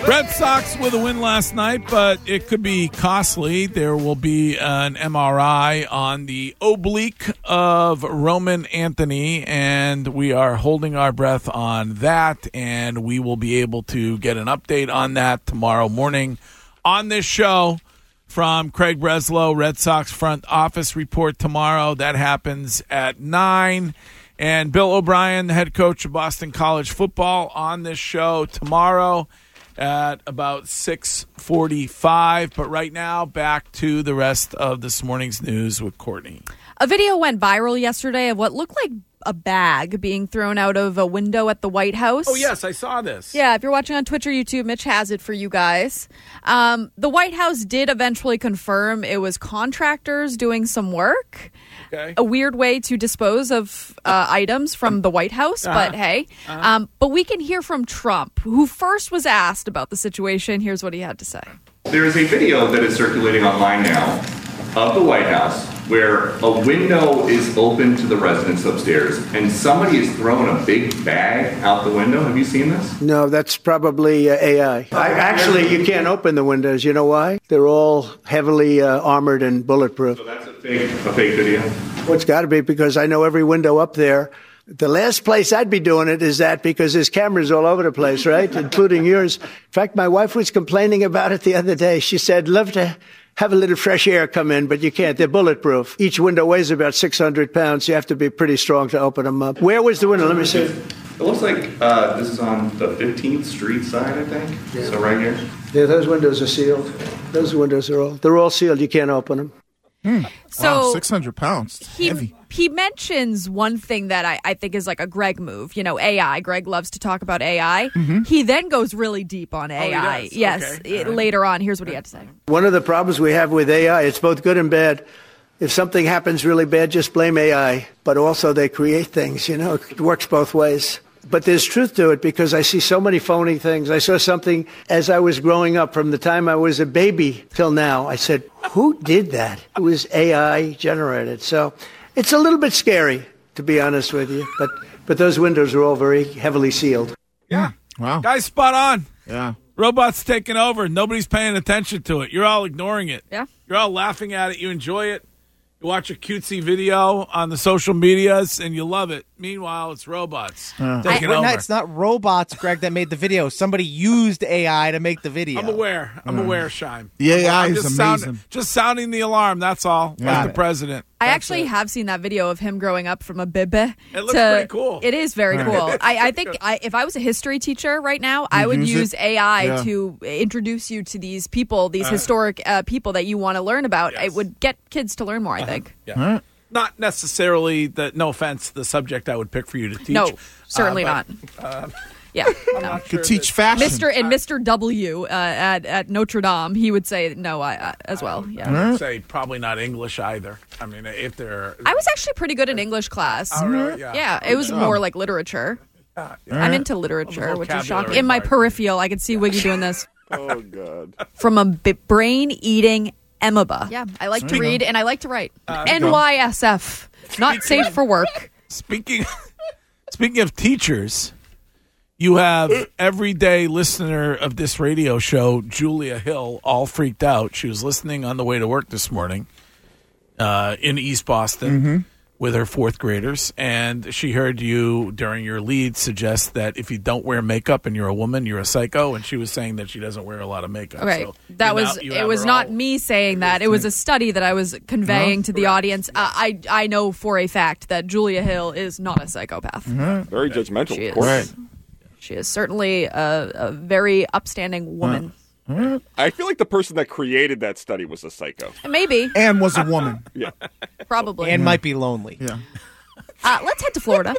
Red Sox with a win last night, but it could be costly. There will be an MRI on the oblique of Roman Anthony, and we are holding our breath on that, and we will be able to get an update on that tomorrow morning on this show from Craig Breslow, Red Sox front office report tomorrow. That happens at 9. And Bill O'Brien, the head coach of Boston College football, on this show tomorrow at about 6:45. But right now, back to the rest of this morning's news with Courtney. A video went viral yesterday of what looked like a bag being thrown out of a window at the White House. Oh, yes, I saw this. Yeah, if you're watching on Twitch or YouTube, Mitch has it for you guys. The White House did eventually confirm it was contractors doing some work. Okay. A weird way to dispose of items from the White House, but hey. But we can hear from Trump, who first was asked about the situation. Here's what he had to say. There is a video that is circulating online now of the White House where a window is open to the residents upstairs and somebody is throwing a big bag out the window. Have you seen this? No, that's probably AI. Actually, you can't open the windows. You know why? They're all heavily armored and bulletproof. So that's a fake video? Well, it's got to be, because I know every window up there. The last place I'd be doing it is that, because there's cameras all over the place, right? Including yours. In fact, my wife was complaining about it the other day. She said, love to have a little fresh air come in, but you can't. They're bulletproof. Each window weighs about 600 pounds. You have to be pretty strong to open them up. Where was the window? Let me see. It looks like this is on the 15th Street side, I think. Yeah. So right here. Yeah, those windows are sealed. Those windows they're all sealed. You can't open them. So 600 pounds. Heavy. He mentions one thing that I think is like a Greg move. You know, AI. Greg loves to talk about AI. He then goes really deep on AI. He does? Yes. Okay. Later on, here's what he had to say. One of the problems we have with AI, it's both good and bad. If something happens really bad, just blame AI. But also they create things, you know. It works both ways. But there's truth to it, because I see so many phony things. I saw something as I was growing up, from the time I was a baby till now. I said, who did that? It was AI generated. So it's a little bit scary, to be honest with you. But those windows are all very heavily sealed. Yeah. Wow. Guy's spot on. Yeah. Robots taking over. Nobody's paying attention to it. You're all ignoring it. Yeah. You're all laughing at it. You enjoy it. You watch a cutesy video on the social medias, and you love it. Meanwhile, it's robots taking over. It's not robots, Greg, that made the video. Somebody used AI to make the video. I'm aware, Shime. The AI I'm is just amazing. just sounding the alarm, that's all, like the president. I actually have seen that video of him growing up from a bebe. It looks pretty cool. It is very cool. I think if I was a history teacher right now, I would use AI to introduce you to these people, these historic people that you want to learn about. Yes. It would get kids to learn more, I think. Yeah. Not necessarily, no offense, the subject I would pick for you to teach. No, certainly not. Yeah, no. Could teach fashion. Mr. W at Notre Dame, he would say no as well. Yeah, I would say probably not English either. I mean, if they're, I was actually pretty good in English class. Oh, really? Yeah, it was more like literature. I'm into literature, which is shocking. In my part. peripheral, I could see Wiggy doing this. Oh, God. From a brain-eating amoeba. Yeah, I like to read and I like to write. NYSF, not safe for work. Speaking of teachers, you have everyday listener of this radio show, Julia Hill, all freaked out. She was listening on the way to work this morning in East Boston with her fourth graders, and she heard you during your lead suggest that if you don't wear makeup and you're a woman, you're a psycho, and she was saying that she doesn't wear a lot of makeup. Okay, So it was not me saying that. It was a study that I was conveying to the audience. I know for a fact that Julia Hill is not a psychopath. Very judgmental, She of course. is. She is certainly a very upstanding woman. I feel like the person that created that study was a psycho. Maybe. And was a woman. Yeah. Probably. And might be lonely. Yeah. Let's head to Florida.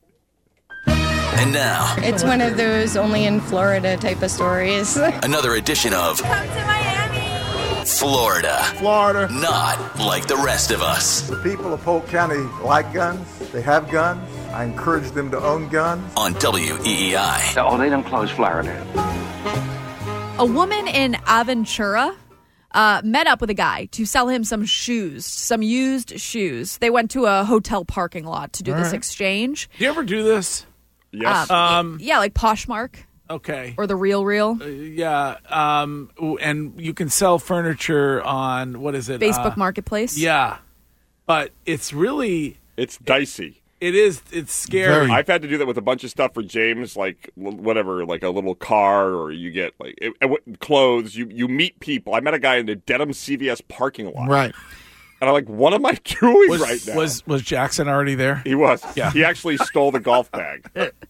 And now, It's one of those only in Florida type of stories. another edition of Come to Miami. Florida. Not like the rest of us. The people of Polk County like guns. They have guns. I encourage them to own guns. On WEEI. Oh, they don't close Florida. A woman in Aventura met up with a guy to sell him some shoes, some used shoes. They went to a hotel parking lot to do this exchange. Do you ever do this? Yes. Yeah, like Poshmark. Okay. Or the real. Yeah. And you can sell furniture on, what is it? Facebook Marketplace. Yeah. But it's really... It's dicey. It is. It's scary. I've had to do that with a bunch of stuff for James, like whatever, like a little car, or you get like clothes. You meet people. I met a guy in the Dedham CVS parking lot. Right. And I'm like, what am I doing right now? Was Jackson already there? He was. Yeah. He actually stole the golf bag.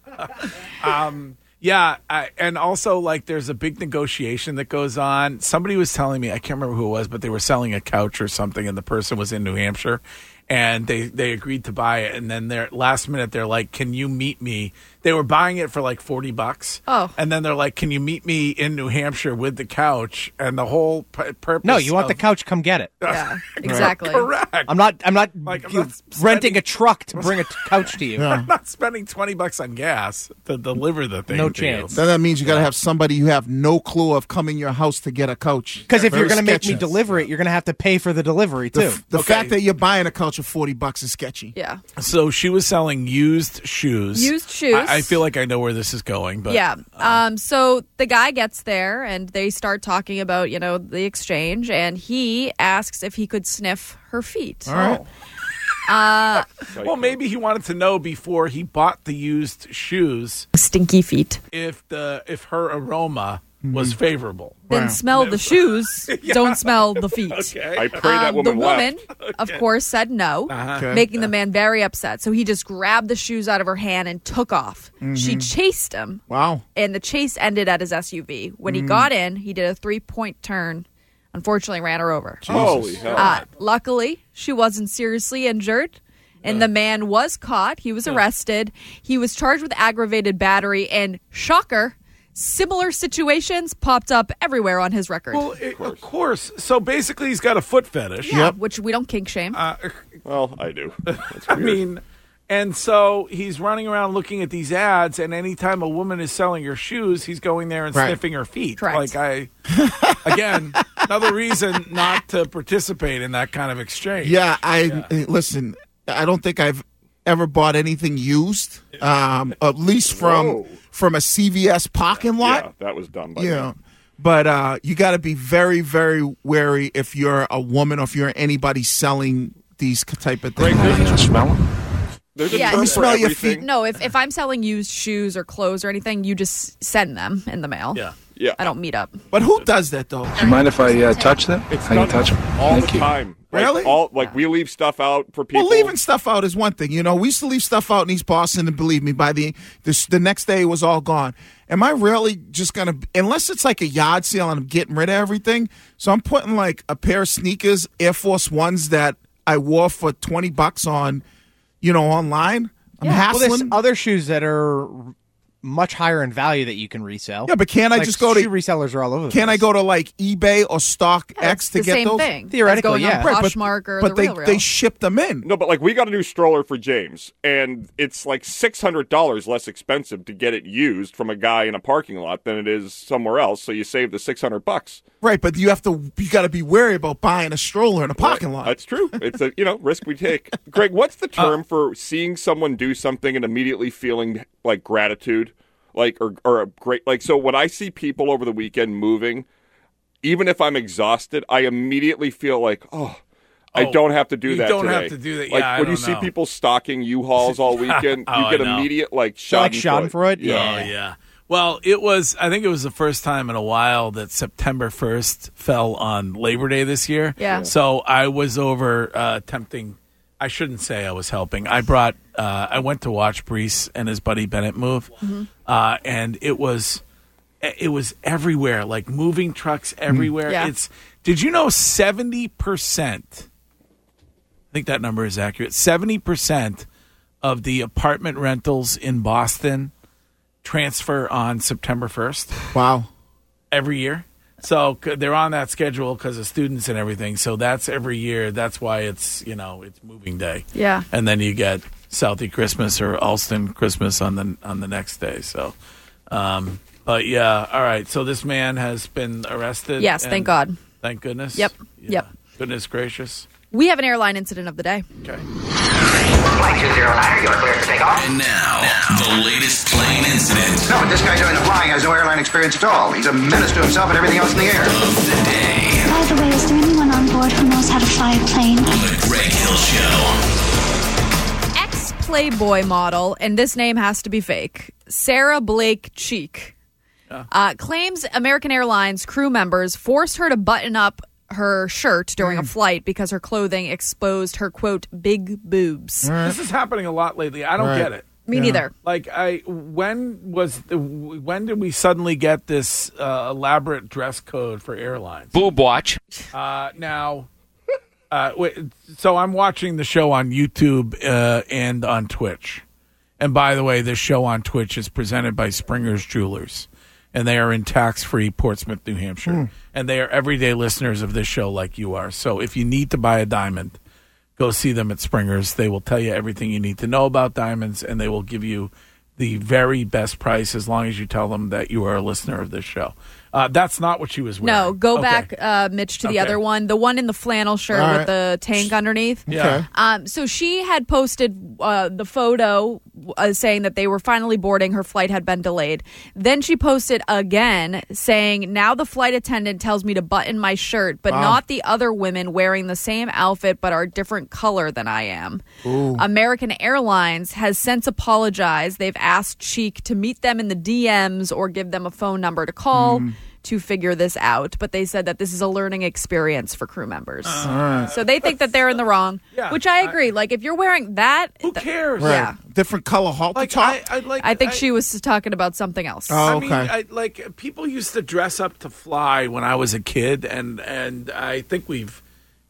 Yeah, and also, like, there's a big negotiation that goes on. Somebody was telling me, I can't remember who it was, but they were selling a couch or something, and the person was in New Hampshire, and they agreed to buy it, and then last minute, they're like, can you meet me? They were buying it for like $40. Oh. And then they're like, can you meet me in New Hampshire with the couch? And the whole purpose. No, you want the couch? Come get it. Yeah, exactly. Correct. I'm not Like, I'm you not renting a truck to bring a couch to you. I'm not spending $20 on gas to deliver the thing. No to you. chance. Then that means you got to have somebody you have no clue of coming your house to get a couch. Because if you're going to make me sketchy. deliver it, you're going to have to pay for the delivery too. The Okay. fact that you're buying a couch for $40 is sketchy. Yeah. So she was selling used shoes. Used shoes. I feel like I know where this is going, but Yeah. So the guy gets there and they start talking about, the exchange, and he asks if he could sniff her feet. All right. well, maybe he wanted to know before he bought the used shoes Stinky feet. if her aroma was favorable. Then smell the shoes. Don't smell the feet. Okay. I pray that woman The woman, left. of course, said no, Okay. making the man very upset. So he just grabbed the shoes out of her hand and took off. She chased him, Wow. and the chase ended at his SUV. When he got in, he did a 3-point turn. Unfortunately, ran her over. Holy hell. Luckily, she wasn't seriously injured. And the man was caught. He was arrested. He was charged with aggravated battery. And shocker, similar situations popped up everywhere on his record. Well, of course. So basically, he's got a foot fetish. Yeah, which we don't kink shame. Well, I do. That's I weird. mean, and so he's running around looking at these ads, and anytime a woman is selling her shoes, he's going there and Right. sniffing her feet. Correct. Again, another reason not to participate in that kind of exchange. Yeah, listen, I don't think I've ever bought anything used, at least from a CVS parking lot. Yeah, that was done by Yeah. me. But you got to be very, very wary if you're a woman or if you're anybody selling these type of things. There's a Yeah, term you for smell your everything. feet. No, if I'm selling used shoes or clothes or anything, you just send them in the mail. Yeah. Yeah. I don't meet up. But who does that, though? Do you mind if I touch them? It's I can done touch them. all Thank the you. time. Really? We leave stuff out for people. Well, leaving stuff out is one thing. We used to leave stuff out in East Boston, and believe me, by the next day it was all gone. Am I really just going to, unless it's like a yard sale and I'm getting rid of everything, so I'm putting like a pair of sneakers, Air Force Ones that I wore for $20 on, online. I'm Well, hassling. there's other shoes that are much higher in value that you can resell. Yeah, but can't I Like, just go to shoe resellers are all over. the Can I place. go to like eBay or StockX to the get same those? thing. Theoretically, That's going yeah. on Right, Poshmark or but the they Real. they ship them in. No, but we got a new stroller for James, and it's like $600 less expensive to get it used from a guy in a parking lot than it is somewhere else. So you save the $600. Right, but you got to be wary about buying a stroller in a parking lot. That's true. It's a risk we take. Greg, what's the term for seeing someone do something and immediately feeling like gratitude, or a great so when I see people over the weekend moving, even if I'm exhausted, I immediately feel like I don't have to do that. You don't today. have to do that. Like Yeah, I when you don't see know. people stocking U-Hauls all weekend, Oh, you get I know. immediate Like schadenfreude. Schadenfreude? Oh, yeah. Well, I think it was the first time in a while that September 1st fell on Labor Day this year. Yeah. So I was over attempting, I shouldn't say I was helping. I went to watch Brees and his buddy Bennett move. And it was everywhere, like moving trucks everywhere. Yeah. Did you know 70%, I think that number is accurate, 70% of the apartment rentals in Boston transfer on September 1st Wow. every year. So they're on that schedule because of students and everything. So that's every year. That's why it's moving day. Yeah. And then you get Southie Christmas or Alston Christmas on the next day. So, but yeah, all right. So this man has been arrested. Yes, and thank God. Thank goodness. Yep. Yeah. Yep. Goodness gracious. We have an airline incident of the day. Okay. Flight 209, you're clear to take off. And now, the latest plane incident. No, this guy doing the flying has no experience at all. He's a menace to himself and everything else in the air. By the way, is there anyone on board who knows how to fly a plane? The Greg Hill Show. Ex-Playboy model, and this name has to be fake, Sarah Blake Cheek, claims American Airlines crew members forced her to button up her shirt during a flight because her clothing exposed her, quote, big boobs. This is happening a lot lately. I don't get it. Me neither. Like, when did we suddenly get this elaborate dress code for airlines? Boob watch. So I'm watching the show on YouTube and on Twitch. And by the way, this show on Twitch is presented by Springer's Jewelers. And they are in tax-free Portsmouth, New Hampshire. And they are everyday listeners of this show like you are. So if you need to buy a diamond, go see them at Springer's. They will tell you everything you need to know about diamonds, and they will give you the very best price as long as you tell them that you are a listener of this show. That's not what she was wearing. No, go back, Mitch, to the other one. The one in the flannel shirt with the tank underneath. Yeah. So she had posted the photo saying that they were finally boarding. Her flight had been delayed. Then she posted again saying, now the flight attendant tells me to button my shirt, but not the other women wearing the same outfit but are a different color than I am. Ooh. American Airlines has since apologized. They've asked Cheek to meet them in the DMs or give them a phone number to call to figure this out. But they said that this is a learning experience for crew members. So they think that they're in the wrong, which I agree. Like, if you're wearing that... Who cares? Right. Yeah. Different color halter top? I think she was talking about something else. Oh, okay. I mean, people used to dress up to fly when I was a kid, and I think we've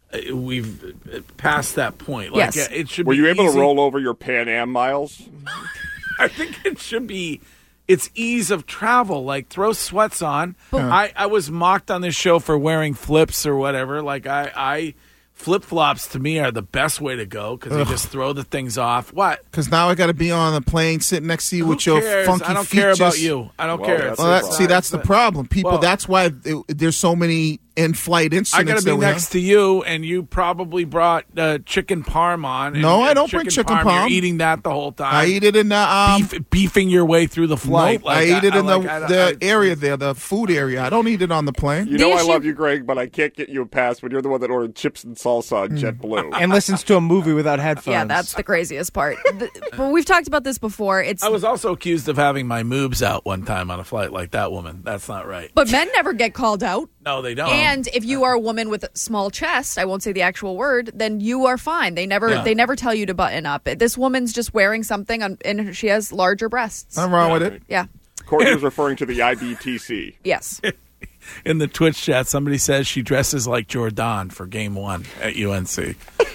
passed that point. Like, Yes. It should Were be you able easy. to roll over your Pan Am miles? I think it should be. It's ease of travel. Like, throw sweats on. I was mocked on this show for wearing flips or whatever. Like, I flip-flops to me are the best way to go because you just throw the things off. What? Because now I got to be on the plane sitting next to you with your cares? funky I don't feet. care about you. I don't care. That's the problem. People, that's why there's so many in-flight incidents. I got to be next to you, and you probably brought chicken parm on. And No, I don't bring chicken parm. You're eating that the whole time. I eat it in the... beefing your way through the flight. Nope, I eat it in the area there, the food area. I don't eat it on the plane. You know I love you, Greg, but I can't get you a pass when you're the one that ordered chips and salsa on JetBlue. And listens to a movie without headphones. Yeah, that's the craziest part. But we've talked about this before. I was also accused of having my moobs out one time on a flight like that woman. That's not right. But men never get called out. No, they don't. And if you are a woman with a small chest, I won't say the actual word, then you are fine. They never tell you to button up. This woman's just wearing something and she has larger breasts. I'm wrong with it. Yeah. Courtney was referring to the IBTC. Yes. In the Twitch chat, somebody says she dresses like Jordan for Game 1 at UNC.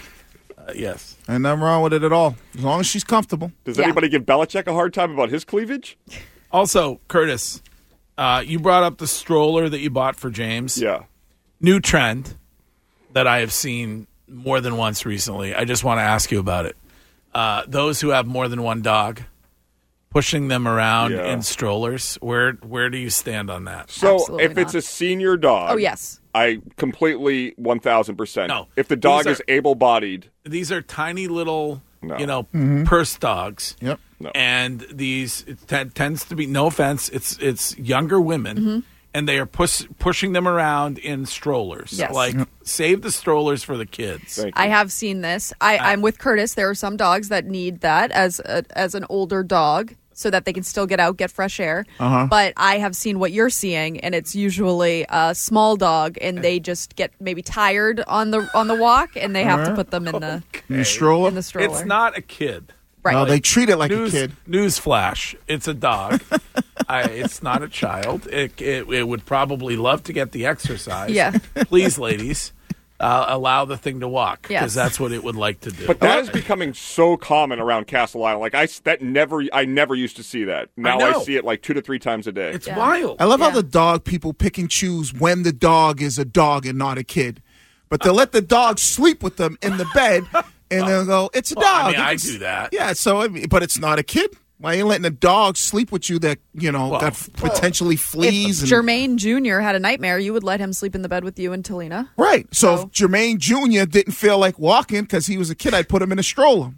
Yes. And nothing wrong with it at all, as long as she's comfortable. Does anybody give Belichick a hard time about his cleavage? Also, Curtis, you brought up the stroller that you bought for James. Yeah. New trend that I have seen more than once recently. I just want to ask you about it. Those who have more than one dog, pushing them around in strollers. Where do you stand on that? So Absolutely if it's not. a senior dog, Oh, yes. I completely 1,000%. No. If the dog These is able-bodied, These are tiny little, No. purse dogs. Yep. No. And it tends to be, no offense, it's younger women, and they are pushing them around in strollers. Yes. Like, save the strollers for the kids. Thank you. I have seen this. I'm with Curtis. There are some dogs that need that as an older dog so that they can still get out, get fresh air. But I have seen what you're seeing, and it's usually a small dog, and they just get maybe tired on the walk, and they have to put them in the stroller? In the stroller. It's not a kid. Right. No, they treat it like a kid. Newsflash. It's a dog. It's not a child. It would probably love to get the exercise. Yeah. Please, ladies, allow the thing to walk because Yes. that's what it would like to do. But that is becoming so common around Castle Island. Like I never used to see that. Now I know. see it like 2 to 3 times a day. It's wild. I love how the dog people pick and choose when the dog is a dog and not a kid. But they'll let the dog sleep with them in the bed, and they'll go, it's a dog. I mean, I It's- do that. Yeah, so, but it's not a kid. Why are you letting a dog sleep with you that, got potentially fleas? If Jermaine Jr. had a nightmare, you would let him sleep in the bed with you and Talina. Right. So if Jermaine Jr. didn't feel like walking because he was a kid, I'd put him in a stroller. Yeah.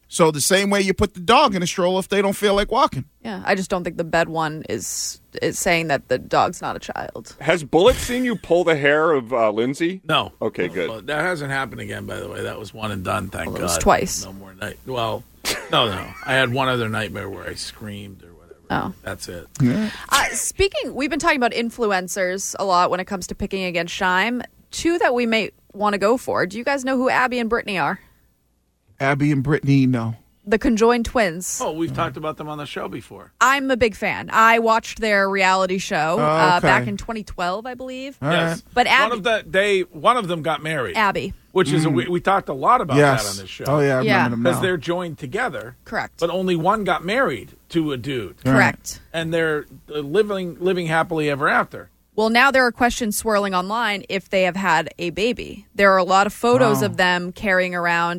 So the same way you put the dog in a stroller if they don't feel like walking. Yeah, I just don't think the bed one is saying that the dog's not a child. Has Bullock seen you pull the hair of Lindsay? No. Okay, good. Well, that hasn't happened again, by the way. That was one and done, thank God. It was twice. No more night. Well, no. I had one other nightmare where I screamed or whatever. Oh. That's it. Yeah. We've been talking about influencers a lot when it comes to picking against Scheim. Two that we may want to go for. Do you guys know who Abby and Brittany are? Abby and Brittany, no. The conjoined twins. Oh, we've talked about them on the show before. I'm a big fan. I watched their reality show okay. back in 2012, I believe. Yes. But Abby, one of them got married. Abby. Which is, we talked a lot about that on this show. Oh, yeah, I remember them now. Because they're joined together. Correct. But only one got married to a dude. Correct. And they're living happily ever after. Well, now there are questions swirling online if they have had a baby. There are a lot of photos of them carrying around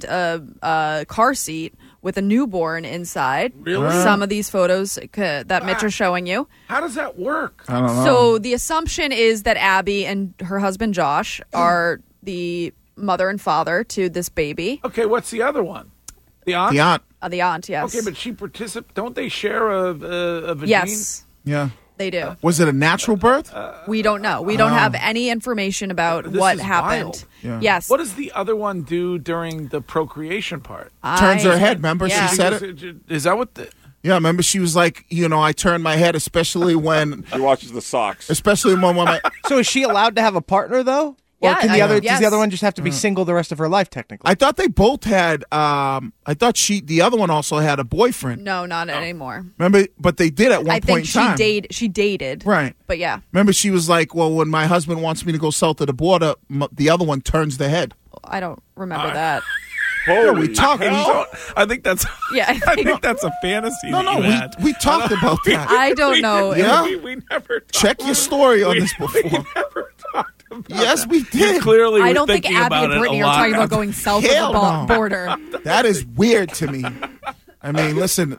a car seat with a newborn inside. Really? Some of these photos that Mitch are showing you. How does that work? I don't know. So the assumption is that Abby and her husband Josh are the mother and father to this baby. Okay, what's the other one? The aunt? The aunt. The aunt, yes. Okay, but she participates. Don't they share a vagina? Yes. Yeah. They do. Was it a natural birth? We don't know. We don't have any information about This what is happened. wild. Yeah. Yes. What does the other one do during the procreation part? Turns her head, remember? Yeah. She said it. Is that what the... Yeah, remember she was like, I turn my head, especially when... She watches the socks. Especially when my... So is she allowed to have a partner, though? Or Yeah, can yes. does the other one just have to be single the rest of her life, technically? I thought they both had... I thought the other one also had a boyfriend. No, not anymore. Remember? But they did at one I point think in time. she dated. Right. But yeah, Remember, she was like, well, when my husband wants me to go south of the border, the other one turns the head. I don't remember that. Holy we talked. hell. I think that's... Yeah, I think that's a fantasy No, that you had. we talked about that. I don't know. Yeah? We never talked. Check your story on this We before. never talked about Yes, that. we did. You clearly I were don't think thinking Abby about and it Brittany a are lot. talking about going south of Hell the no. border. That is weird to me. I mean, listen,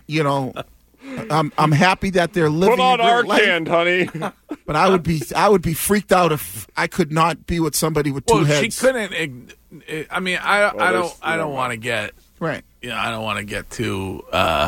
I'm happy that they're living Put on a great our life, can, honey. but I would be freaked out if I could not be with somebody with two Well, heads. she couldn't... I mean, I don't want to get... Right. I don't want to get too,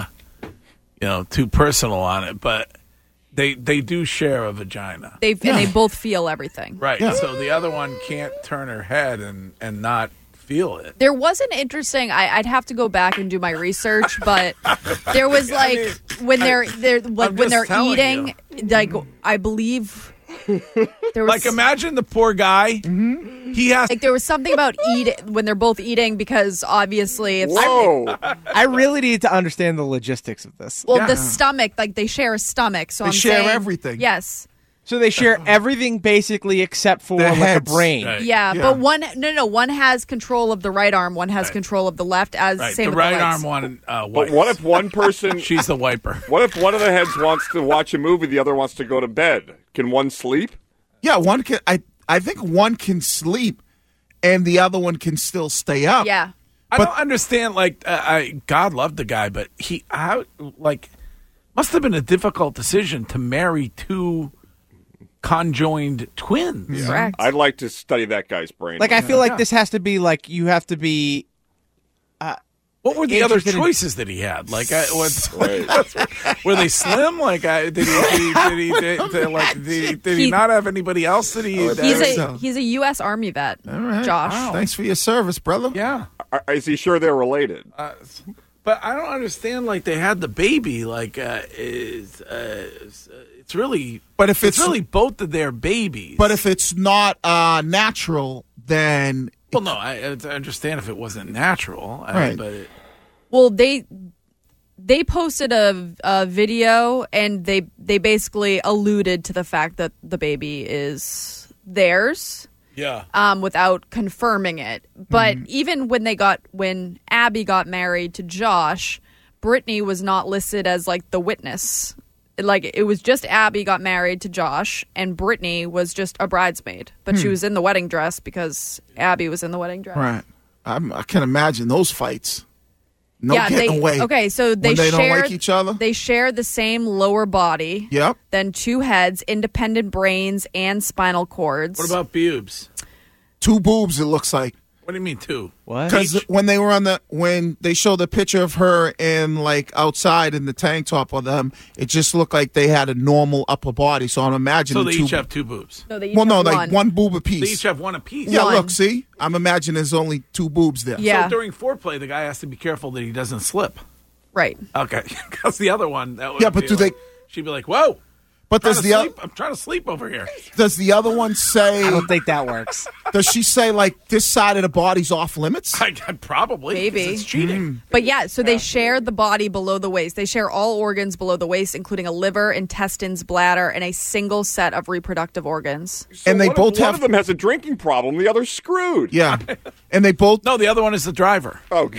too personal on it, but they do share a vagina. And they both feel everything. Right. Yeah. So the other one can't turn her head and not feel it. There was an interesting. I'd have to go back and do my research, but there was when they're like I'm when just they're telling eating, like I believe there was Like, imagine the poor guy. Mm-hmm. He has... like there was something about when they're both eating because obviously if Whoa. I really need to understand the logistics of this. well the stomach, like they share a stomach, so They I'm share saying, everything. Yes. So they share everything basically except for Their like a heads. brain. Right. Yeah, Yeah. but one has control of the right arm, one has control of the left. Right. Same The with right the legs. arm one But wipes. what if one person... She's the wiper. What if one of the heads wants to watch a movie, the other wants to go to bed? Can one sleep? Yeah, one can. I think one can sleep, and the other one can still stay up. Yeah. I don't understand. Like, God loved the guy, but must have been a difficult decision to marry two conjoined twins. Correct. I'd like to study that guy's brain. Like I feel like this has to be like you have to be. What were the other Interested in- choices that he had? Like, Right. were they slim? Like, did he not have anybody else that he? He's a U.S. Army vet, All right. Josh. Wow. Thanks for your service, brother. Yeah. Is he sure they're related? But I don't understand. Like, they had the baby. Like, it's really. But if it's it's really both of their babies. But if it's not natural, then well, no, I understand if it wasn't natural. Right. Well, they posted a video and they basically alluded to the fact that the baby is theirs. Yeah. Without confirming it. But even when Abby got married to Josh, Brittany was not listed as like the witness. Like it was just Abby got married to Josh and Brittany was just a bridesmaid. But she was in the wedding dress because Abby was in the wedding dress. right. I can imagine those fights. No yeah, getting away. Okay, so when they don't share, like each other. They share the same lower body. Yep. Then two heads, independent brains, and spinal cords. What about pubes? Two boobs. It looks like. What do you mean two? What? Because when they show the picture of her in like outside in the tank top of them, it just looked like they had a normal upper body. So I'm imagining. So they each have two boobs. No, they each have like one boob apiece. They each have one apiece. Yeah, look, see, I'm imagining there's only two boobs there. Yeah. So during foreplay, the guy has to be careful that he doesn't slip. Right. Okay, because the other one, that would but be do like, she'd be like, "Whoa." But does I'm trying to sleep over here. Does the other one say? I don't think that works. Does she say like this side of the body's off limits? Probably. Maybe. 'cause it's cheating. But yeah, so they share the body below the waist. They share all organs below the waist, including a liver, intestines, bladder, and a single set of reproductive organs. So and they both have. One of them has a drinking problem. The other's screwed. Yeah, and they both. No, the other one is the driver. Oh.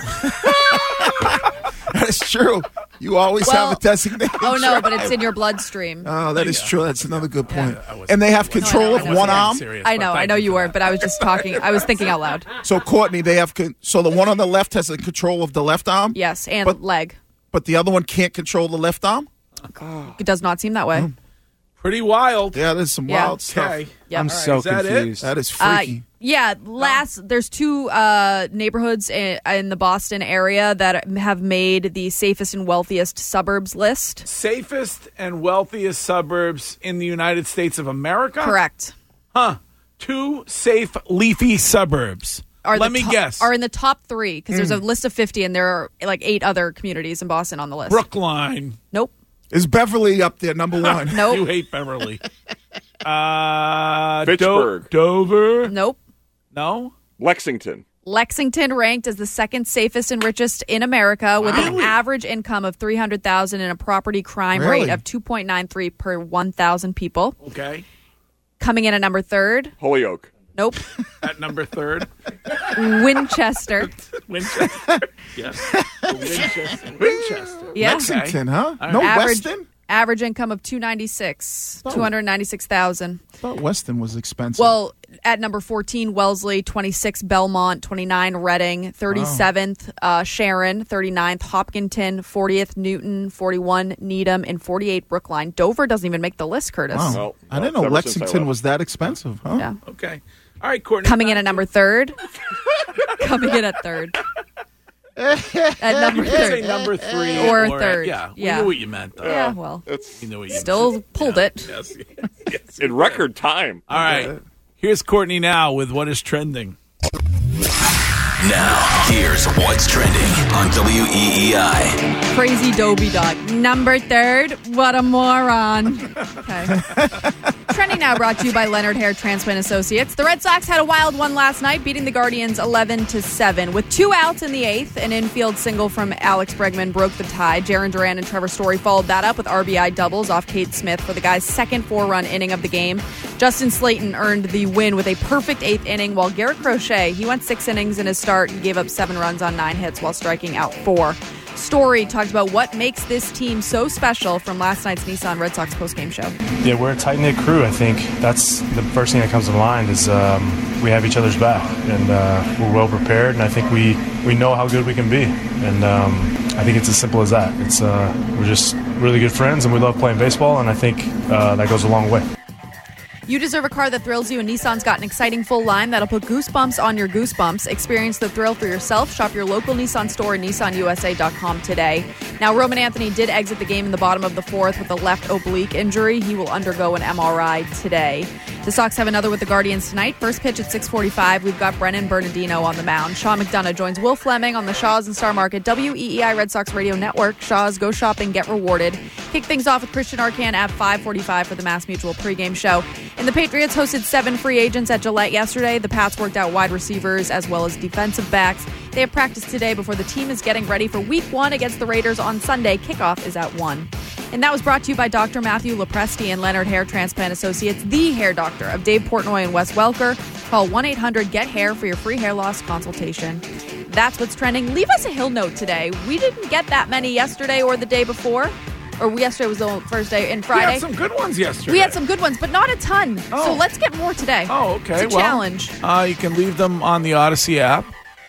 That's true. You always have a designated. Oh no, driver. but it's in your bloodstream. Oh, that is true. That's another good point. And they have control of one arm. I know you weren't, but I was just talking. I was thinking out loud. So Courtney, they have so the one on the left has the control of the left arm. Yes, and leg. But the other one can't control the left arm. It does not seem that way. Pretty wild. Yeah, there's some wild stuff. Yeah. I'm so Is that confused. That is freaky. Yeah, there's two neighborhoods in the Boston area that have made the safest and wealthiest suburbs list. Safest and wealthiest suburbs in the United States of America? Correct. Huh. 2 safe, leafy suburbs. Let me guess. Are in the top 3, because there's a list of 50, and there are like 8 other communities in Boston on the list. Brookline. Nope. Is Beverly up there, number 1? Nope. You hate Beverly. Fitchburg. Dover. Nope. No? Lexington. Lexington ranked as the second safest and richest in America with an average income of $300,000 and a property crime rate of 2.93 per 1,000 people. Okay. Coming in at number 3rd. Holyoke. Nope. At number 3rd. Winchester. Winchester. Yes. Winchester. Yeah. Lexington, huh? Right. No Weston? Average income of $296,000. I thought Weston was expensive. Well, at number 14, Wellesley, 26, Belmont, 29, Reading, 37th, Sharon, 39th, Hopkinton, 40th, Newton, 41, Needham, and 48, Brookline. Dover doesn't even make the list, Curtis. Wow. No, I didn't know Lexington was that expensive, huh? Yeah. Okay. All right, Courtney. Coming in at number 3rd. Coming in at 3rd. At number You could say 3rd. number 3 Or 3rd. Yeah. We Yeah. knew what you meant, though. Yeah, well. You knew what you Still meant. pulled it. Yes. In record time. All right. Here's Courtney now with what is trending. Now, here's what's trending on WEEI. Crazy Dobie Dog. Number 3rd. What a moron. Okay. Trending now brought to you by Leonard Hair Transplant Associates. The Red Sox had a wild one last night, beating the Guardians 11-7. With 2 outs in the 8th, an infield single from Alex Bregman broke the tie. Jarren Duran and Trevor Story followed that up with RBI doubles off Cade Smith for the guy's second 4-run inning of the game. Justin Slayton earned the win with a perfect 8th inning, while Garrett Crochet, he went 6 innings in his start and gave up 7 runs on 9 hits while striking out 4. Story talked about what makes this team so special from last night's Nissan Red Sox postgame show. Yeah, we're a tight-knit crew. I think that's the first thing that comes to mind is we have each other's back, and we're well prepared, and I think we know how good we can be. And I think it's as simple as that. It's we're just really good friends, and we love playing baseball, and I think that goes a long way. You deserve a car that thrills you, and Nissan's got an exciting full line that'll put goosebumps on your goosebumps. Experience the thrill for yourself. Shop your local Nissan store at nissanusa.com today. Now, Roman Anthony did exit the game in the bottom of the 4th with a left oblique injury. He will undergo an MRI today. The Sox have another with the Guardians tonight. First pitch at 6:45. We've got Brennan Bernardino on the mound. Sean McDonough joins Will Fleming on the Shaws and Star Market WEEI Red Sox Radio Network. Shaws, go shopping, get rewarded. Kick things off with Christian Arcan at 5:45 for the Mass Mutual pregame show. And the Patriots hosted 7 free agents at Gillette yesterday. The Pats worked out wide receivers as well as defensive backs. They have practiced today before the team is getting ready for Week 1 against the Raiders on Sunday. Kickoff is at 1. And that was brought to you by Dr. Matthew Lopresti and Leonard Hair Transplant Associates, the hair doctor of Dave Portnoy and Wes Welker. Call 1-800-GET-HAIR for your free hair loss consultation. That's what's trending. Leave us a Hill note today. We didn't get that many yesterday or the day before. Or yesterday was the first day, and Friday. We had some good ones yesterday. We had some good ones, but not a ton. Oh. So let's get more today. Oh, okay. It's a challenge. You can leave them on the Odyssey app,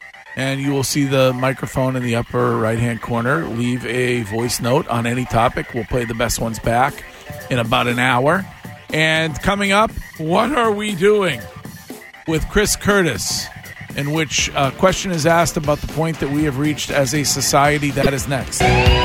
and you will see the microphone in the upper right-hand corner. Leave a voice note on any topic. We'll play the best ones back in about an hour. And coming up, what are we doing with Chris Curtis? in which a question is asked about the point that we have reached as a society. That is next.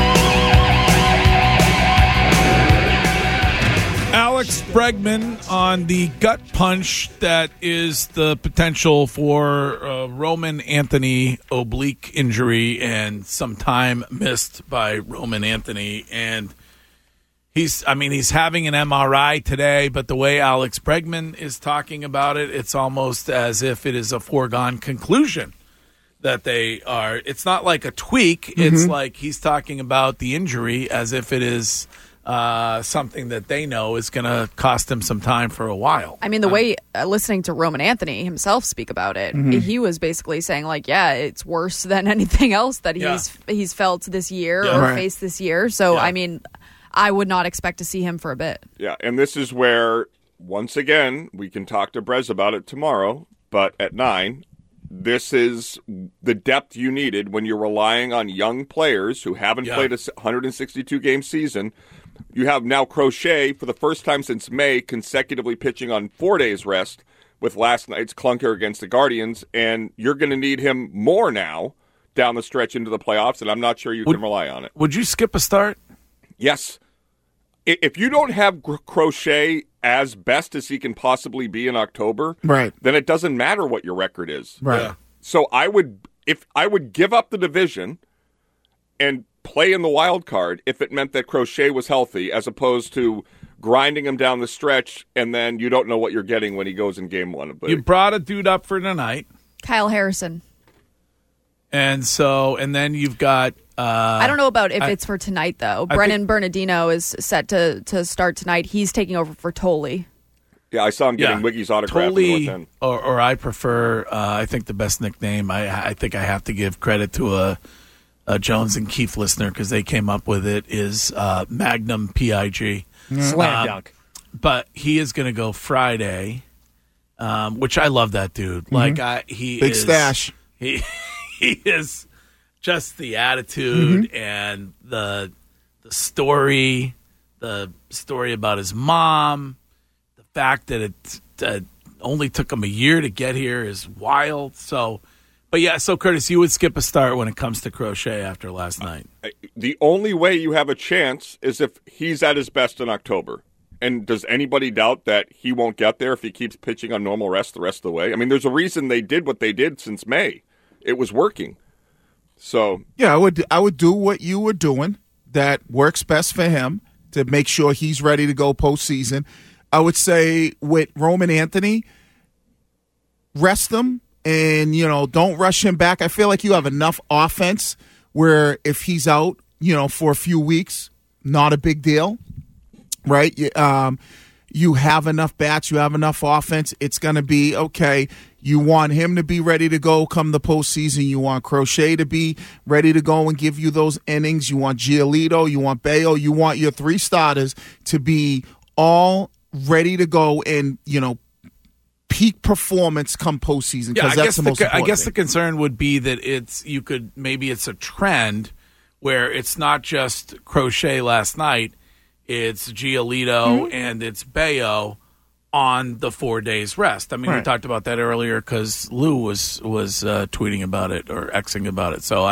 Alex Bregman on the gut punch that is the potential for Roman Anthony oblique injury and some time missed by Roman Anthony. And he's having an MRI today, but the way Alex Bregman is talking about it, it's almost as if it is a foregone conclusion that they are. It's not like a tweak. It's like he's talking about the injury as if it is something that they know is going to cost him some time for a while. I mean, the way listening to Roman Anthony himself speak about it, he was basically saying like, yeah, it's worse than anything else that he's felt this year or faced this year. So, I mean, I would not expect to see him for a bit. Yeah, and this is where, once again, we can talk to Brez about it tomorrow, but at 9, this is the depth you needed when you're relying on young players who haven't played a 162-game season. You have now Crochet, for the first time since May, consecutively pitching on 4 days rest with last night's clunker against the Guardians, and you're going to need him more now down the stretch into the playoffs, and I'm not sure you can rely on it. Would you skip a start? Yes. If you don't have Crochet as best as he can possibly be in October, then it doesn't matter what your record is. So I would give up the division and play in the wild card if it meant that Crochet was healthy, as opposed to grinding him down the stretch and then you don't know what you're getting when he goes in game 1. You brought a dude up for tonight, Kyle Harrison. And then you've got I don't know about if it's for tonight, though. Brennan Bernardino is set to start tonight. He's taking over for Tolle. Yeah, I saw him getting Wiggy's autograph. Tolle, or I prefer, I think the best nickname, I think I have to give credit to a Jones and Keefe listener because they came up with it, is Magnum PIG. Slam dunk. But he is going to go Friday, which I love that dude. Like he big is, stash. He is just the attitude and the story about his mom, the fact that it only took him a year to get here is wild. So Curtis, you would skip a start when it comes to Crochet after last night. The only way you have a chance is if he's at his best in October. And does anybody doubt that he won't get there if he keeps pitching on normal rest the rest of the way? I mean, there's a reason they did what they did since May. It was working. So yeah, I would do what you were doing that works best for him to make sure he's ready to go postseason. I would say with Roman Anthony, rest him and, don't rush him back. I feel like you have enough offense where if he's out, for a few weeks, not a big deal, right? You have enough bats, you have enough offense. It's going to be okay. You want him to be ready to go come the postseason. You want Crochet to be ready to go and give you those innings. You want Giolito. You want Bayo. You want your 3 starters to be all ready to go and, peak performance come postseason. Yeah, that's the most important I guess thing. the concern would be that maybe it's a trend where it's not just Crochet last night. It's Giolito and it's Bayo on the 4 days rest. I mean, we talked about that earlier because Lou was tweeting about it or Xing about it. So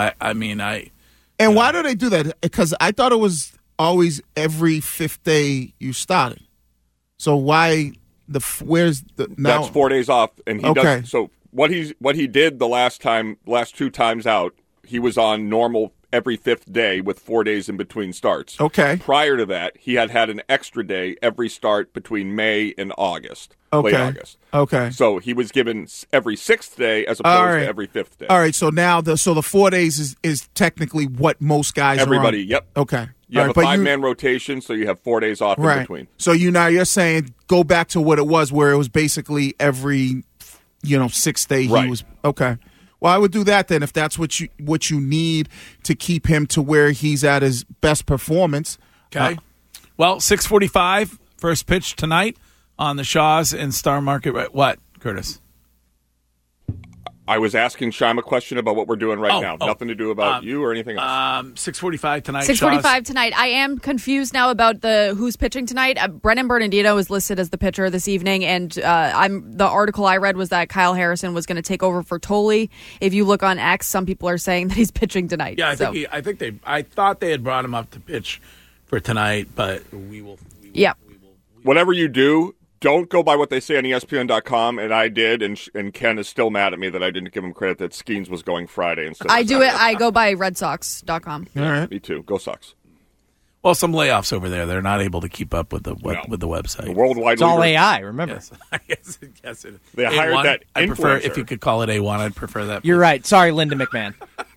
And why do they do that? Because I thought it was always every 5th day you started. So why where's the now? That's 4 days off, and he does. So what he did the last 2 times out, he was on normal every 5th day with 4 days in between starts. Okay. Prior to that, he had an extra day every start between May and August. Okay. Late August. Okay. So he was given every 6th day as opposed to every 5th day. All right. So now the 4 days is technically what most guys Everybody, are on. Yep. Okay. You have a 5-man rotation, so you have 4 days off in between. So you're saying go back to what it was, where it was basically every 6th day he was okay. Well, I would do that then if that's what you need to keep him to where he's at his best performance. Okay. Well, 6:45, first pitch tonight on the Shaws and Star Market. What, Curtis? I was asking Shime a question about what we're doing right now. Nothing to do about you or anything else. 6:45 tonight. 6:45 tonight. I am confused now about who's pitching tonight. Brennan Bernardino is listed as the pitcher this evening, and the article I read was that Kyle Harrison was going to take over for Tolley. If you look on X, some people are saying that he's pitching tonight. Yeah, I thought they had brought him up to pitch for tonight, but we will. Whatever you do, don't go by what they say on ESPN.com, and I did, and Ken is still mad at me that I didn't give him credit that Skeens was going Friday instead of Saturday. I go by RedSox.com. All right. Me too. Go Sox. Well, some layoffs over there. They're not able to keep up with the website. The worldwide It's all AI, remember? Yes, yes, it is. They hired A1, that I prefer, influencer. if you could call it A1, I'd prefer that. You're right. Sorry, Linda McMahon.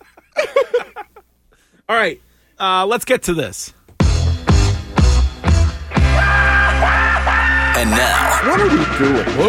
All right, let's get to this. And now, What are we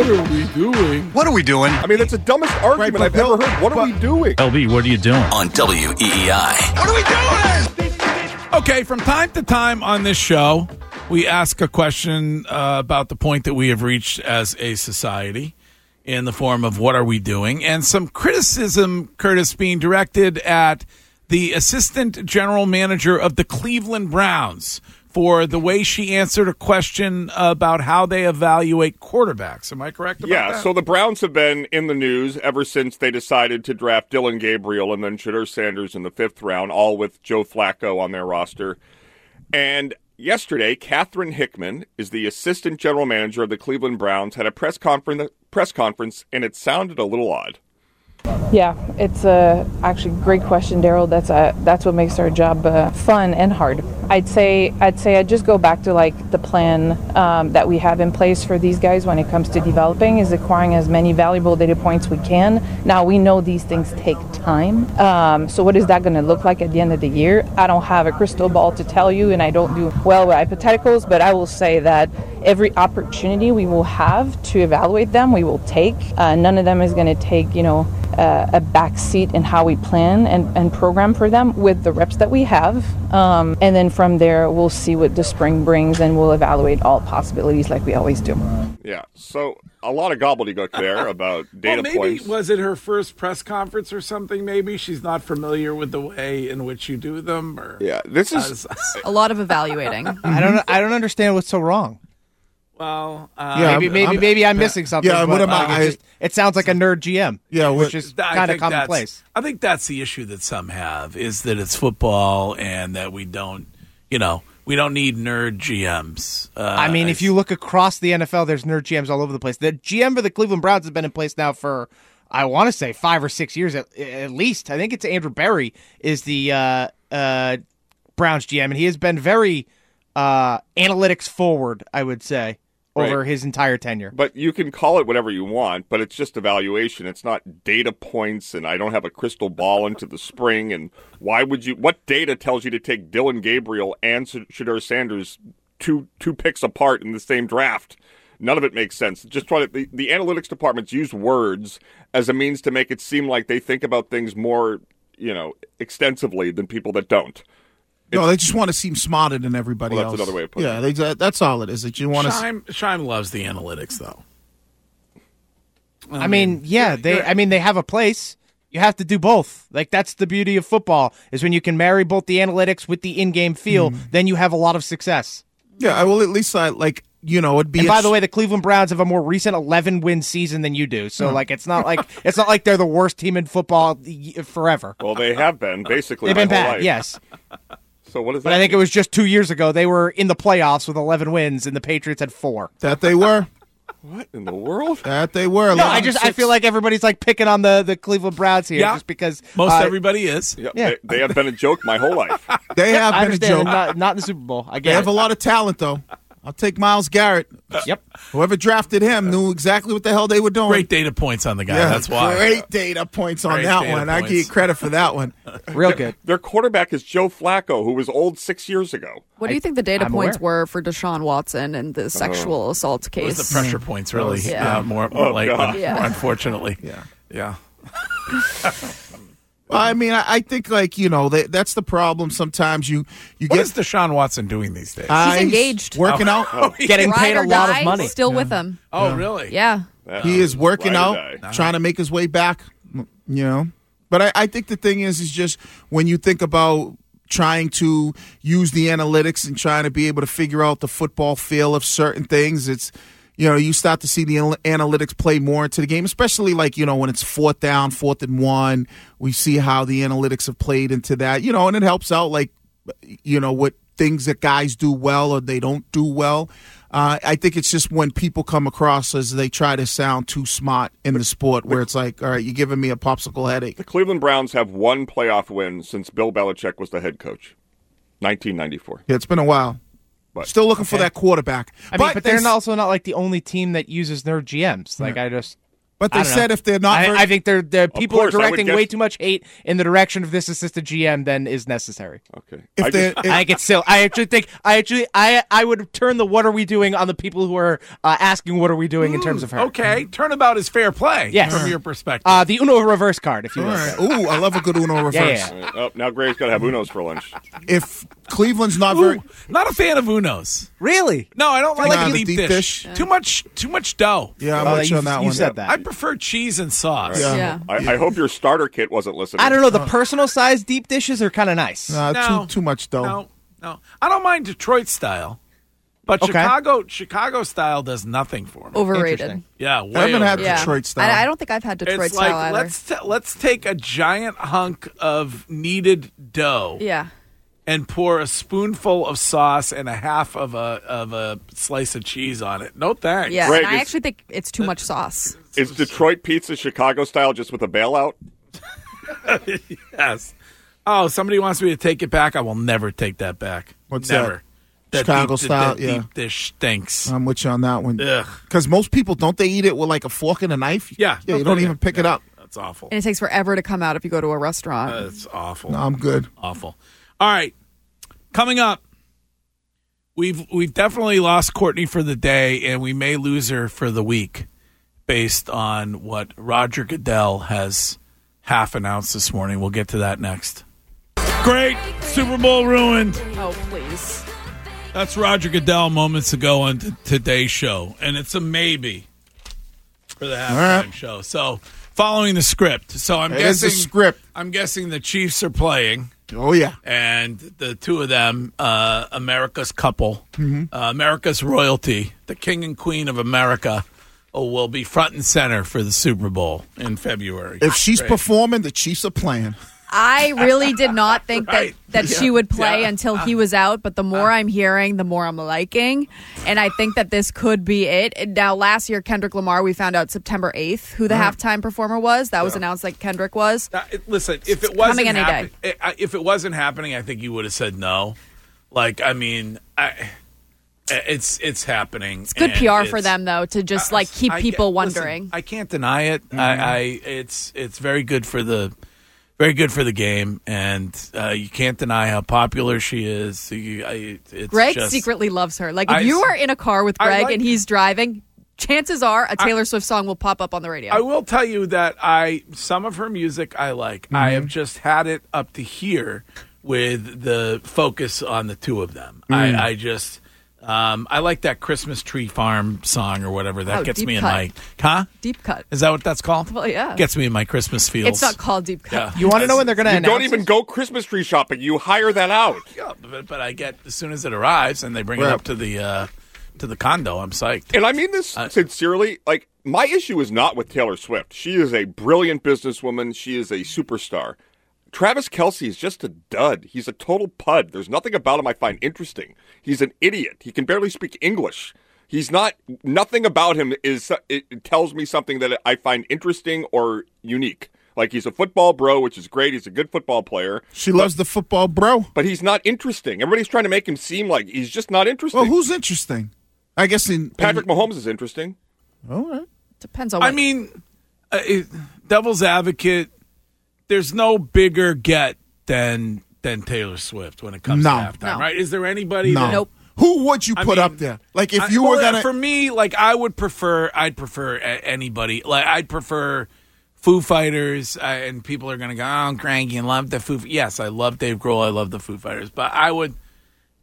doing? What are we doing? I mean, that's the dumbest argument I've ever heard. What are we doing? LB, what are you doing? On WEEI. What are we doing? Okay, from time to time on this show, we ask a question about the point that we have reached as a society in the form of what are we doing? And some criticism, Curtis, being directed at the assistant general manager of the Cleveland Browns for the way she answered a question about how they evaluate quarterbacks. Am I correct about that? Yeah, so the Browns have been in the news ever since they decided to draft Dylan Gabriel and then Shedeur Sanders in the 5th round, all with Joe Flacco on their roster. And yesterday, Catherine Hickman is the assistant general manager of the Cleveland Browns, had a press conference, and it sounded a little odd. Yeah, it's actually a great question, Daryl. That's what makes our job fun and hard. I'd say I'd just go back to like the plan that we have in place for these guys when it comes to developing is acquiring as many valuable data points we can. Now we know these things take time. So what is that going to look like at the end of the year? I don't have a crystal ball to tell you, and I don't do well with hypotheticals. But I will say that every opportunity we will have to evaluate them, we will take. None of them is going to take, a back seat in how we plan and program for them with the reps that we have. And then from there, we'll see what the spring brings, and we'll evaluate all possibilities like we always do. Yeah, so a lot of gobbledygook there about data points. Was it her first press conference or something? Maybe she's not familiar with the way in which you do them. Or yeah, this is a lot of evaluating. I don't understand what's so wrong. Well, maybe I'm missing something. Yeah, what am I? It sounds like a nerd GM. Yeah, which is kind of commonplace. I think that's the issue that some have is that it's football and that we don't need nerd GMs. If you look across the NFL, there's nerd GMs all over the place. The GM for the Cleveland Browns has been in place now for, I want to say, 5 or 6 years at least. I think it's Andrew Berry is the Browns GM, and he has been very analytics forward, I would say, over his entire tenure. But you can call it whatever you want, but it's just evaluation. It's not data points, and I don't have a crystal ball into the spring. And what data tells you to take Dylan Gabriel and Shedeur Sanders two picks apart in the same draft? None of it makes sense. Just the analytics departments use words as a means to make it seem like they think about things more, extensively than people that don't. No, they just want to seem smarter than everybody else. That's another way of putting it. Yeah, that's all it is. That you want to. Shime loves the analytics, though. They have a place. You have to do both. Like, that's the beauty of football, is when you can marry both the analytics with the in-game feel, then you have a lot of success. Yeah, well, at least it'd be. And by the way, the Cleveland Browns have a more recent 11-win season than you do, so it's not like they're the worst team in football forever. Well, they have been basically. They've been bad, life. yes. So what is that? But I think it was just 2 years ago they were in the playoffs with 11 wins, and the Patriots had 4. That they were. What in the world? That they were. No, I feel like everybody's like picking on the Cleveland Browns here, just because most everybody is. Yeah. They have been a joke my whole life. They have been a joke. Not in the Super Bowl. I get They have a lot of talent, though. I'll take Myles Garrett. Yep. Whoever drafted him knew exactly what the hell they were doing. Great data points on the guy. That's why. Great data points on that one. I give you credit for that one. Real good. Their quarterback is Joe Flacco, who was old 6 years ago. What do you think the data points were for Deshaun Watson and the sexual assault case? It was the pressure points, really. More unfortunately. Yeah. I mean, I think that's the problem. Sometimes you get. What is Deshaun Watson doing these days? He's engaged, working out, getting paid a lot of money. Still with him. Oh, really? Yeah. He is working out, trying to make his way back. You know? But I think the thing is just when you think about trying to use the analytics and trying to be able to figure out the football feel of certain things, it's, you start to see the analytics play more into the game, especially like, when it's 4th down, 4th and 1. We see how the analytics have played into that, and it helps out, like, what things that guys do well or they don't do well. I think it's just when people come across as they try to sound too smart in the sport where it's like, all right, you're giving me a popsicle headache. The Cleveland Browns have one playoff win since Bill Belichick was the head coach, 1994. Yeah, it's been a while. But, still looking for that quarterback. But they're also not like the only team that uses nerd GMs. Like, But they said if they're not... I think the people are directing way too much hate in the direction of this assistant GM than is necessary. Okay. I get still. I would turn the "what are we doing" on the people who are asking "what are we doing" in terms of her. Okay, turnabout is fair play. Yes. From your perspective. The Uno reverse card, if you will. Right. Ooh, I love a good Uno reverse. Yeah. Oh, now Gray's got to have Unos for lunch. If Cleveland's not not a fan of Unos. Really? No, I don't like the deep dish. Too much dough. Yeah, I'm with you on that one. You said that. I prefer cheese and sauce. Right. Yeah. I hope your starter kit wasn't listening. I don't know. The personal size deep dishes are kind of nice. Too much dough. No. I don't mind Detroit style, but Okay. Chicago style does nothing for me. Overrated. Yeah, way I haven't had Yeah. Detroit style. I don't think I've had Detroit It's style like either. let's take a giant hunk of kneaded dough Yeah. and pour a spoonful of sauce and a half of a slice of cheese on it. No thanks. Yeah, Greg, and I actually think it's too much sauce. Is Detroit pizza Chicago style just with a bailout? Yes. Oh, somebody wants me to take it back. I will never take that back. What's never. that? Chicago deep, style? that Yeah. deep dish stinks. I'm with you on that one. Ugh. Because most people, don't they eat it with like a fork and a knife? Yeah. You don't even pick it up. That's awful. And it takes forever to come out if you go to a restaurant. That's awful. No, I'm good. Awful. All right. Coming up, we've definitely lost Courtney for the day, and we may lose her for the week based on what Roger Goodell has half announced this morning. We'll get to that next. Great. Super Bowl ruined. Oh, please. That's Roger Goodell moments ago on today's show, and it's a maybe for the halftime show. So, following the script. So I'm It is guessing the script. I'm guessing the Chiefs are playing. Oh, yeah. And the two of them, America's couple, America's royalty, the king and queen of America, will be front and center for the Super Bowl in February. If she's Great. performing, the Chiefs are playing. I really did not think Right. that she would play Yeah. until he was out, but the more I'm hearing, the more I'm liking. And I think that this could be it. And now, last year, Kendrick Lamar, we found out September 8th who the halftime performer was. That was announced like Kendrick was. Listen, if it wasn't coming any if it wasn't happening, I think you would have said no. Like, I mean, it's happening. It's good PR for them, though, to just like keep people wondering. Listen, I can't deny it. It's very good for the. Very good for the game, and you can't deny how popular she is. Greg secretly loves her. Like, if you are in a car with Greg and he's driving, chances are a Taylor Swift song will pop up on the radio. I will tell you that some of her music I like. I have just had it up to here with the focus on the two of them. I just... I like that Christmas Tree Farm song or whatever. That gets me in my... Huh? Deep Cut. Is that what that's called? Well, yeah. Gets me in my Christmas feels. It's not called Deep Cut. Yeah. You want to know when they're going to announce Don't even go Christmas tree shopping. You hire that out. Yeah, but I get, as soon as it arrives and they bring it up to the condo, I'm psyched. And I mean this sincerely. Like, my issue is not with Taylor Swift. She is a brilliant businesswoman. She is a superstar. Travis Kelce is just a dud. He's a total pud. There's nothing about him I find interesting. He's an idiot. He can barely speak English. He's not, nothing about him it tells me something that I find interesting or unique. Like, he's a football bro, which is great. He's a good football player. She loves the football bro. But he's not interesting. Everybody's trying to make him seem like he's just not interesting. Well, who's interesting? I guess Patrick Mahomes is interesting. All right. Depends on I mean, devil's advocate, there's no bigger get than Taylor Swift when it comes to halftime, right? Is there anybody that... Nope. Who would you put up there? Like, if you were gonna... For me, like, I'd prefer anybody. Like, I'd prefer Foo Fighters, and people are going to go, oh, Greg, you love the Foo... Yes, I love Dave Grohl. I love the Foo Fighters. But I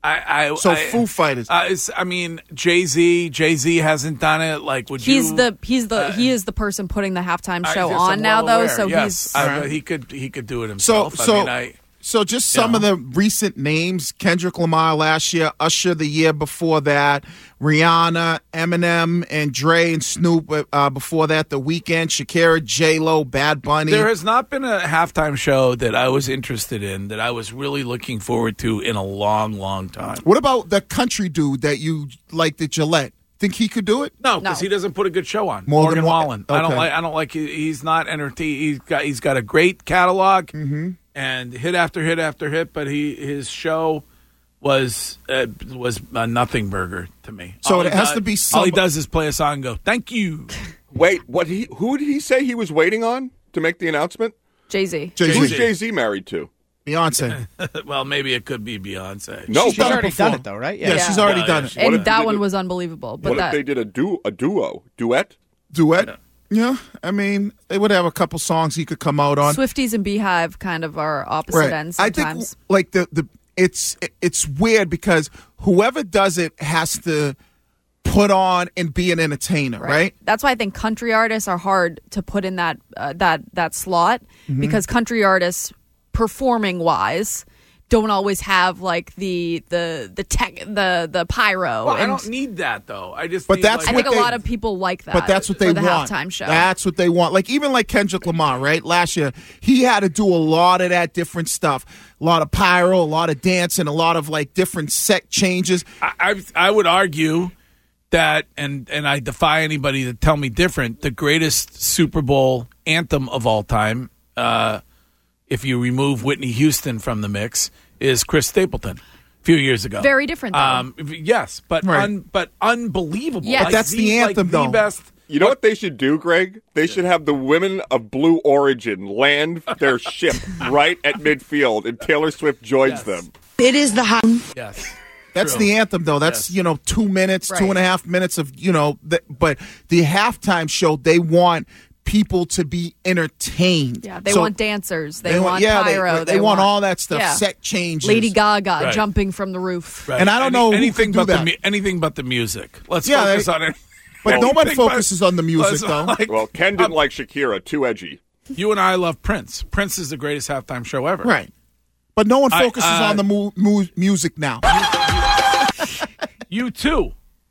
Foo Fighters. I mean, Jay-Z hasn't done it. Like, would he you? He is the person putting the halftime show on now, though. Aware. So yes, he could do it himself. So just some of the recent names: Kendrick Lamar last year, Usher the year before that, Rihanna, Eminem, and Dre and Snoop before that, The Weeknd, Shakira, J-Lo, Bad Bunny. There has not been a halftime show that I was interested in, that I was really looking forward to in a long, long time. What about the country dude that you liked at Gillette? Think he could do it? No, because he doesn't put a good show on. Morgan Wallen. Okay. I don't like. He's not entertaining. He's got a great catalog. Mm-hmm. And hit after hit after hit, but his show was a nothing burger to me. So it has to be all he does is play a song and go, "Thank you." Wait, who did he say he was waiting on to make the announcement? Jay-Z. Who's Jay-Z married to? Beyonce. Well, maybe it could be Beyonce. No, she's already done it though, right? Yeah, she's already done it. And that one was unbelievable. But what if they did a duet? Duet? Yeah, I mean, they would have a couple songs he could come out on. Swifties and Beehive kind of are opposite ends sometimes. I think, like, it's weird because whoever does it has to put on and be an entertainer, right? That's why I think country artists are hard to put in that slot, because country artists, performing wise, don't always have like the tech, the pyro. Well, I don't need that though. I think a lot of people like that. But that's what they for the want. Halftime show. That's what they want. Like even like Kendrick Lamar, right? Last year he had to do a lot of that different stuff, a lot of pyro, a lot of dancing, a lot of like different set changes. I would argue that, and I defy anybody to tell me different, the greatest Super Bowl anthem of all time, if you remove Whitney Houston from the mix, is Chris Stapleton a few years ago. Very different, though. Yes, but but unbelievable. Yes. But that's the anthem, though. The best. You know what they should do, Greg? They should have the women of Blue Origin land their ship right at midfield, and Taylor Swift joins them. It is the hot. Yes. That's True. the anthem, though. That's, 2 minutes, 2.5 minutes of, but the halftime show, they want people to be entertained. Yeah, they want dancers. They want pyro. They want all that stuff. Yeah. Set changes. Lady Gaga jumping from the roof. Right. And I don't know anything who could but do that. anything but the music. Let's focus on it. But nobody focuses on the music, though. Well, Ken didn't like Shakira. Too edgy. You and I love Prince. Prince is the greatest halftime show ever. Right. But no one focuses on the music now. You too.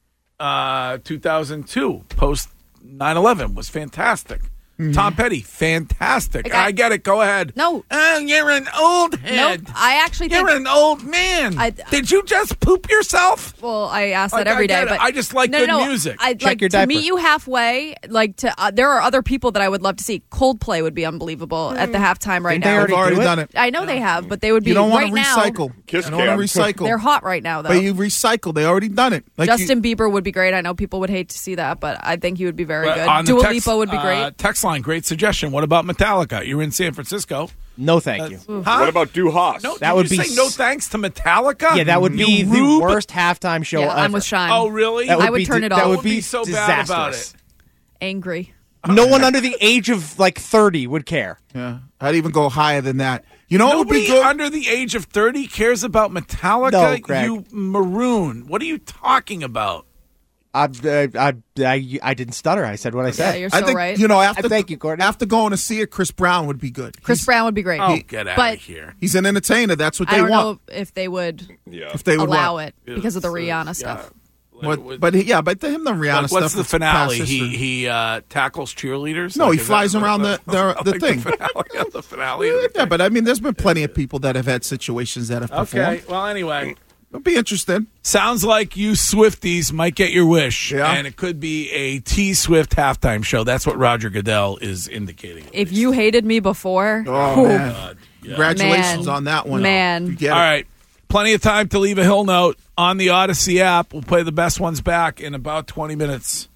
2002, post 9/11 was fantastic. Mm-hmm. Tom Petty, fantastic. I get it. Go ahead. No. You're an old head. Nope. I actually think... You're an old man. Did you just poop yourself? Well, I ask that every day. But I just like good music. I'd like to meet you halfway. Like there are other people that I would love to see. Coldplay would be unbelievable at the halftime right now. They've already done it. I know they have, but they would be right now. You don't want to recycle. You don't want to recycle. They're hot right now, though. But you recycle. They already done it. Like Justin Bieber would be great. I know people would hate to see that, but I think he would be very good. Dua Lipa would be great. Text line, great suggestion. What about Metallica? You're in San Francisco. No, thank you. Huh? What about Du Haas? No, that would be say no thanks to Metallica. Yeah, that would be the worst halftime show ever. I'm with Sean. Oh, really? I would turn it off. That would be so disastrous. bad about it. Angry. No one under the age of 30 would care. Yeah, I'd even go higher than that. You know what would be good? Under the age of 30 cares about Metallica. No, Greg. You maroon. What are you talking about? I didn't stutter. I said what I said. Yeah, you're so I think, right. Thank you, Gordon. After going to see it, Chris Brown would be good. Chris Brown would be great. Oh, get out of here. He's an entertainer. That's what they I don't want. know if they would If they would allow it because of the Rihanna stuff. But to him, the Rihanna stuff. What's the finale? He tackles cheerleaders? No, he flies around the thing. The finale. Yeah, but I mean, there's been plenty of people that have had situations that have performed. Okay, well, anyway. It'll be interesting. Sounds like you Swifties might get your wish. Yeah. And it could be a T-Swift halftime show. That's what Roger Goodell is indicating. If you hated me before, man. God. Yeah. Congratulations on that one. Man. All right. Plenty of time to leave a hill note on the Odyssey app. We'll play the best ones back in about 20 minutes.